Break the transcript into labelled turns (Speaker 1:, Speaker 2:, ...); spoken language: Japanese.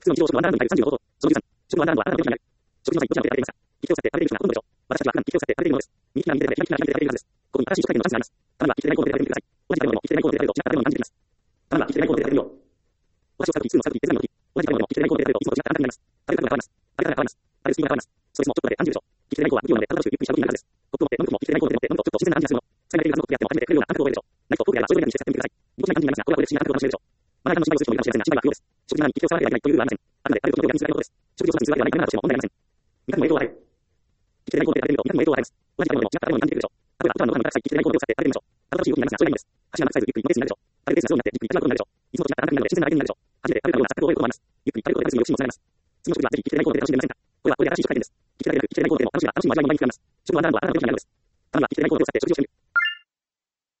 Speaker 1: 普通の日常食のワンダーランドに対する35度。その13、食のワンダーランドはあなたの手にある。食事の際にどちらの手でやっていますか。生きてを去って食べている人がほとんどでしょう。私たちは普段生きてを去って食べているものです。右利きな右手で左利きな左手で食べているはずです。ここに新しい食材のチャンスがあります。たまには生きてないコードで食べてみてください。同じ食べ物も生きてないコードで食べると違った食べ物に感じてきます。たまには生きてないコードで食べてみよう。私を去る時、通の去る時、手伝いの時、同じ食べ物も生きてないコードで食べるといつも違った感覚になります。食べる角度が変わります。食べ方が変わります。食べるスピードが変わります。ストレスもちょっとで感じるでしょう。生きてないコードは不器用なので、楽しくゆっくりしゃべる気になるはずです。コップを持って飲む時も生きてないコードで飲むとちょっと自然な感じがするもの。最大限のコップやっても初めて食べるような感覚を覚えるでしょう。何かコップであればそういうようにしてやってみてください。ぎこちない感じになりますが、これはこれで不思議な感覚を楽しめるでしょう。まな板の芝居をする人もいるかもしれませんが、芝居は不要です。食事なのに生きてを触られてはいけないというルールはありません。あくまで食べることを逆にすることです。食事をする通話ではないためなどしても問題ありません。味覚にも影響を与える。生きてないコードで食べると味覚にも影響を与えます。同じ食べ物も違った食べ物に感じてくるでしょう。例えば、ご飯のご飯にたくさん生きてないコードを使って食べてみましょう。新しい動きになりますが、それがいいのです。箸が長くサイズ、ゆっくりのペースになるでしょう。食べるペースがスローになってじっくり食べることになるでしょう。いつもと違った感覚になるので自然な相手になるでしょう。初めて食べたような錯覚を覚えることもあります。ゆっくり食べることで楽しみを抑止にもつながります。次の食事はぜひ生きてないコードで楽しんでみませんか。これはこれで新しい食体験です。生きてないコードでも楽しみが楽しみも味わいも毎日増えます。食のワンダーランドはあなたの手にあるのです。